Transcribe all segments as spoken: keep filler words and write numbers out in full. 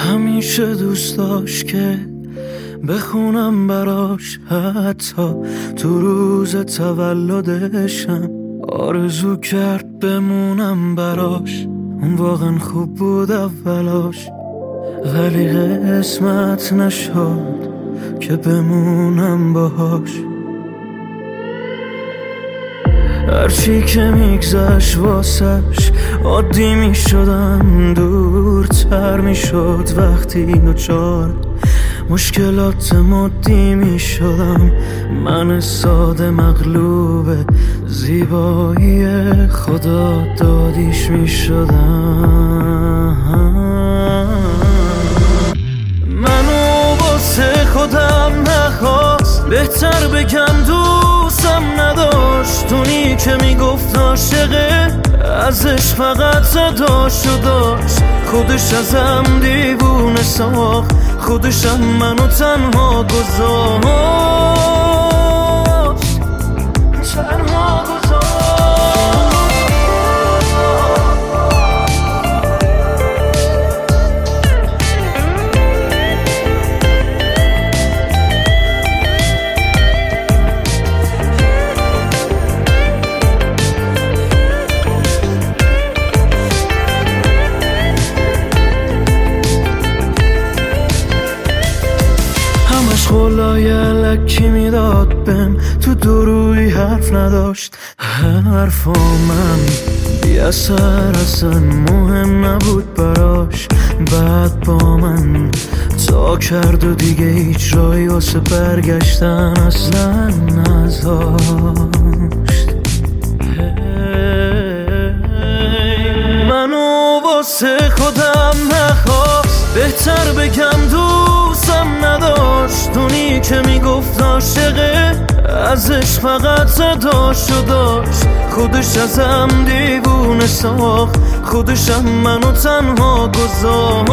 همیشه دوست داشت که بخونم براش، حتی تو روز تولدشم آرزو کرد بمونم براش. اون واقعا خوب بود اولاش، ولی قسمت نشد که بمونم باهاش. هرچی که میگذشت واسش عادی میشدم، دورتر میشد وقتی دوچار مشکلات مادی میشدم. من ساده مغلوب زیبایی خدا دادیش میشدم. منو واسه خودم نخواست، بهتر بگم دوستم نداشت. اونی که میگفت عاشقه ازش فقط صداش و داشت. خودش ازم دیوونه ساخت، خودشم منو تنها گذاشت، تنها گذاشت. خلای لکی میداد بهم، تو دروی حرف نداشت. حرفا من بی اثر اصلا مهم نبود براش. بعد با من تا کرد و دیگه هیچ رای واسه برگشتن اصلا نذاشت. منو واسه خودم نخواست، بهتر بگم دوستم نداشت. اونی که میگفت عاشقه ازش فقط صداشو داشت. خودش ازم دیوونه ساخت، خودشم منو تنها گذاشت.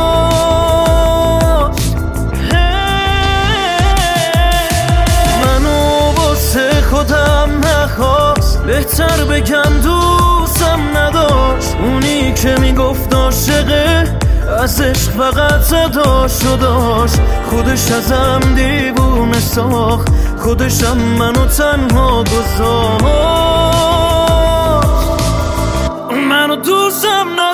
منو واسه خودم نخواست، بهتر بگم دوستم نداشت. اونی که میگفت عاشقه ازش فقط صداشو داشت. خودش ازم دیوونه ساخت، خودشم منو تنها گذاشت. منو دوستم نداشت.